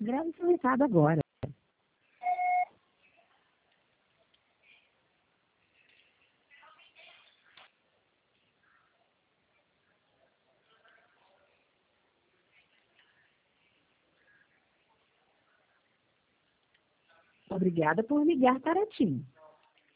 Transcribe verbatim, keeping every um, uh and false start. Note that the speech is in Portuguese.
Grave seu recado agora. Obrigada por ligar para TIM.